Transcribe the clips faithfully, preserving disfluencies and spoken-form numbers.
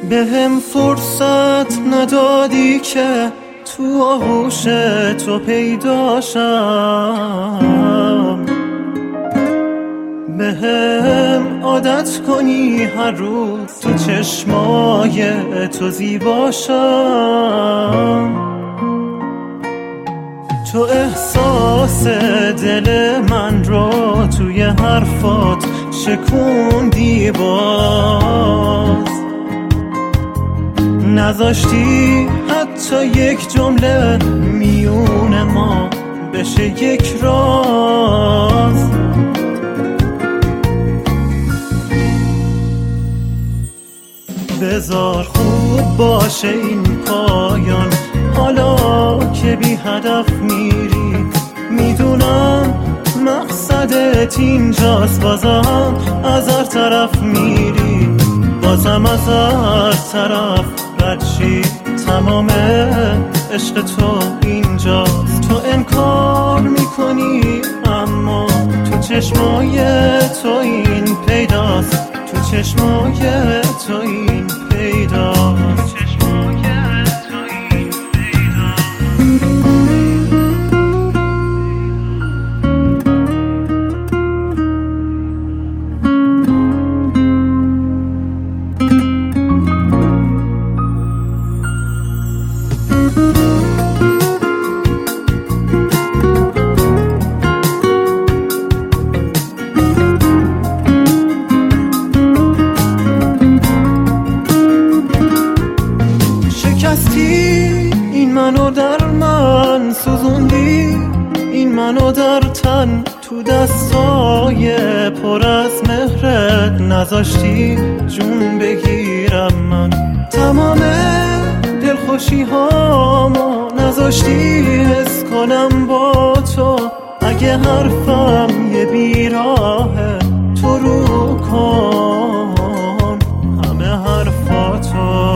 به هم فرصت ندادی که تو آغوش تو پیداشم، به هم عادت کنی هر روز تو چشمای تو زیباشم. تو احساس دل من رو توی حرفات شکوندی، باز نذاشتی حتی یک جمله میون ما بشه یک راز. بذار خوب باشه این پایان، حالا که بی هدف میری. میدونم مقصدت اینجاست، بازم از هر طرف میری، بازم از هر طرف رد شی. تمام عشق تو اینجاست، تو انکار میکنی اما تو چشمای تو این پیداست، تو چشمای تو این پیداست. این منو در من سوزوندی، این منو در تن تو دستای پر از مهرت نذاشتی جون بگیرم من. تمام دلخوشی هامو نذاشتی حس کنم با تو. اگه حرفم یه بیراهه تو رو کن همه حرفاتو.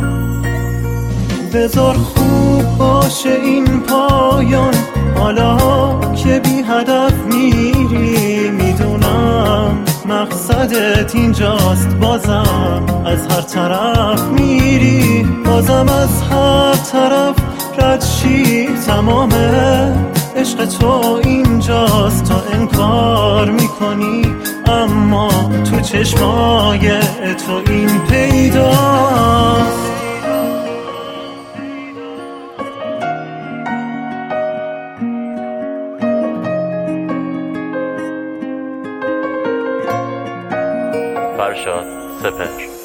بذار خوب باشه این پایان، حالا که بی هدف میری. میدونم مقصدت اینجاست، بازم از هر طرف میری، بازم از هر طرف رد شی. تمام عشق تو اینجاست، تو انکار میکنی اما تو چشمای تو این پیداست. فرشاد سپهر.